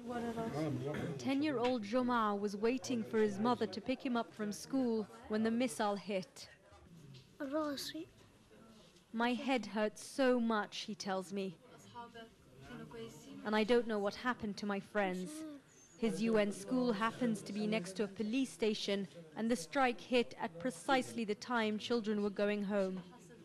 10-year-old Joma was waiting for his mother to pick him up from school when the missile hit. My head hurts so much, he tells me. And I don't know what happened to my friends. His UN school happens to be next to a police station, and the strike hit at precisely the time children were going home.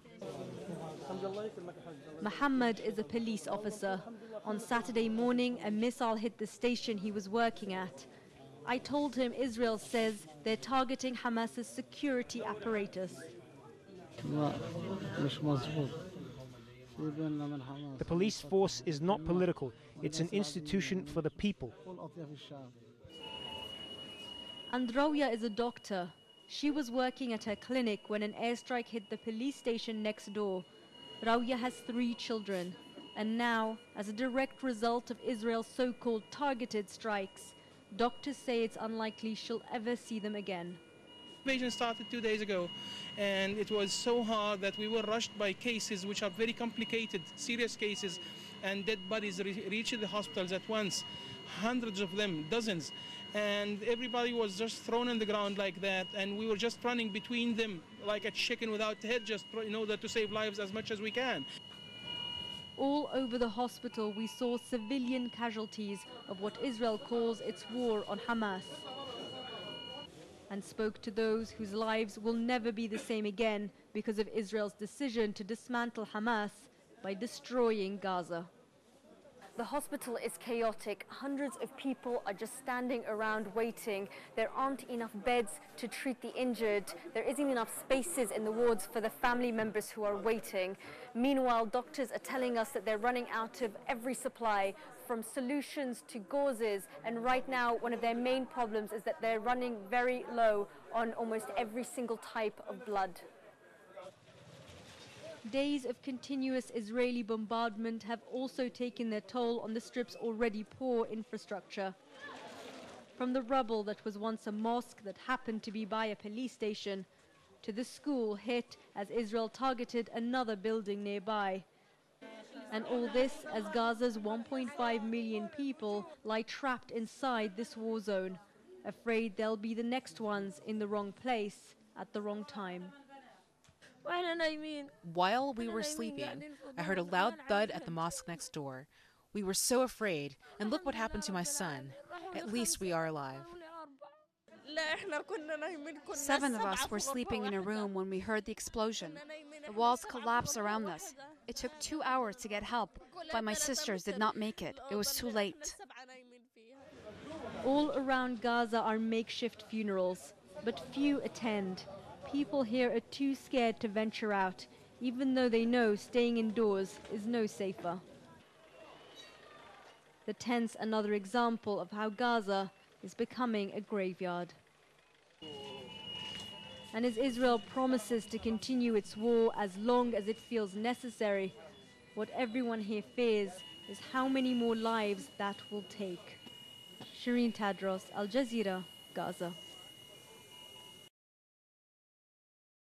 Muhammad is a police officer. On Saturday morning, a missile hit the station he was working at. I told him Israel says they're targeting Hamas's security apparatus. The police force is not political. It's an institution for the people. And Rawya is a doctor. She was working at her clinic when an airstrike hit the police station next door. Rawya has 3 children. And now, as a direct result of Israel's so-called targeted strikes, doctors say it's unlikely she'll ever see them again. The invasion started 2 days ago, and it was so hard that we were rushed by cases which are very complicated, serious cases, and dead bodies reached the hospitals at once, hundreds of them, dozens, and everybody was just thrown on the ground like that, and we were just running between them like a chicken without head, just in order to save lives as much as we can. All over the hospital we saw civilian casualties of what Israel calls its war on Hamas, and spoke to those whose lives will never be the same again because of Israel's decision to dismantle Hamas by destroying Gaza. The hospital is chaotic. Hundreds of people are just standing around waiting. There aren't enough beds to treat the injured. There isn't enough spaces in the wards for the family members who are waiting. Meanwhile, doctors are telling us that they're running out of every supply, from solutions to gauzes, and right now one of their main problems is that they're running very low on almost every single type of blood. Days of continuous Israeli bombardment have also taken their toll on the Strip's already poor infrastructure. From the rubble that was once a mosque that happened to be by a police station, to the school hit as Israel targeted another building nearby. And all this as Gaza's 1.5 million people lie trapped inside this war zone, afraid they'll be the next ones in the wrong place at the wrong time. While we were sleeping, I heard a loud thud at the mosque next door. We were so afraid, and look what happened to my son. At least we are alive. 7 of us were sleeping in a room when we heard the explosion. The walls collapsed around us. It took 2 hours to get help, but my sisters did not make it. It was too late. All around Gaza are makeshift funerals, but few attend. People here are too scared to venture out, even though they know staying indoors is no safer. The tent's another example of how Gaza is becoming a graveyard. And as Israel promises to continue its war as long as it feels necessary, what everyone here fears is how many more lives that will take. Shireen Tadros, Al Jazeera, Gaza.